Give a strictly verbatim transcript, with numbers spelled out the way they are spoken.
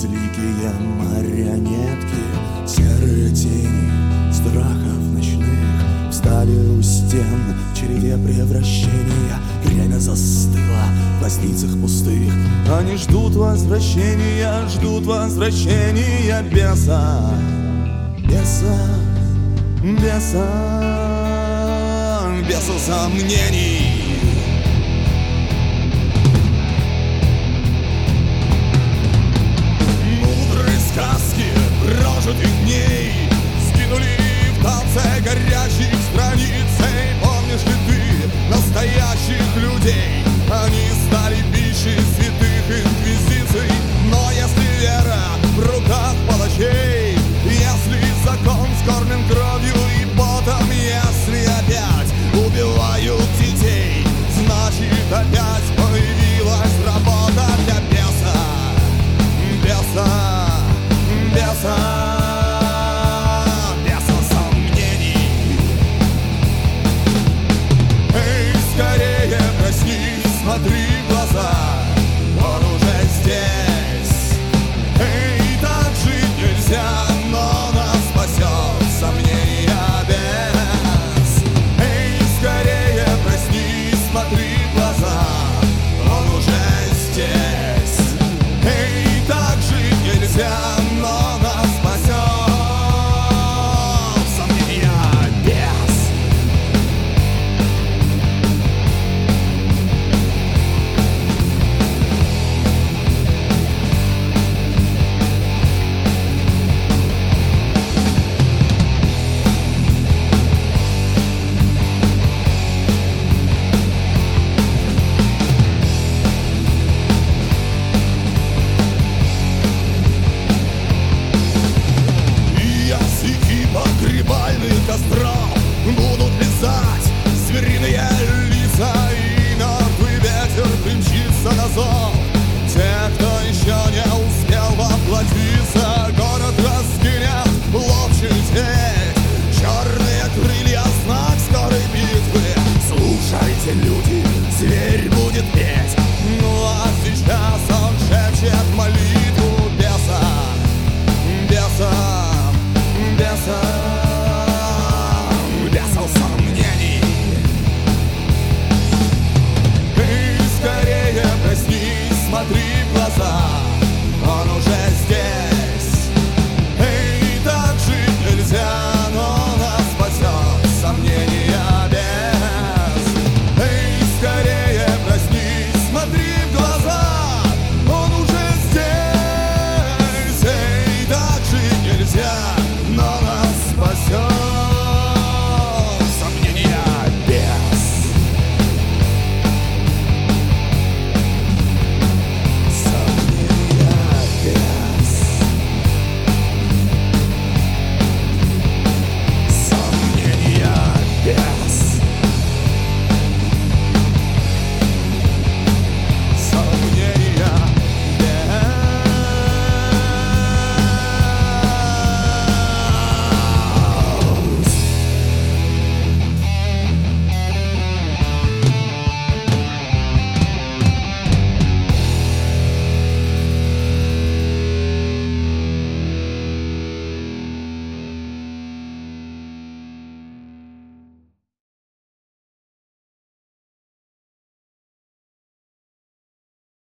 безликие марионетки, серые тени страхов ночных встали у стен в череде превращения. Время застыло в глазницах пустых. Они ждут возвращения, ждут возвращения беса, беса, беса, беса сомнений. Сказки прожитых дней скинули в танце горячих страницей. Помнишь ли ты настоящих людей? Они стали пищей святых инквизиций. Но если вера в руках палачей, если закон скормлен кровью и потом, если опять убивают детей, значит опять появилась работа для беса, беса, беса, беса сомнений. Эй, скорее проснись, смотри в глаза, он уже здесь. Эй, так жить нельзя, но нас спасет сомнения без. Эй, скорее проснись, смотри в глаза, он уже здесь. Эй, так жить нельзя, но нас спасет сомнения без. Погребальных костров будут лизать звериные лица, и мертвый ветер примчится на зов. Те, кто еще не успел воплотиться, город раскинет ловчую сеть. Черные крылья — знак скорой битвы. Слушайте, люди, зверь будет петь. Ну а сейчас он шепчет молитву беса, беса, беса, беса сомнений. Эй, скорее проснись, смотри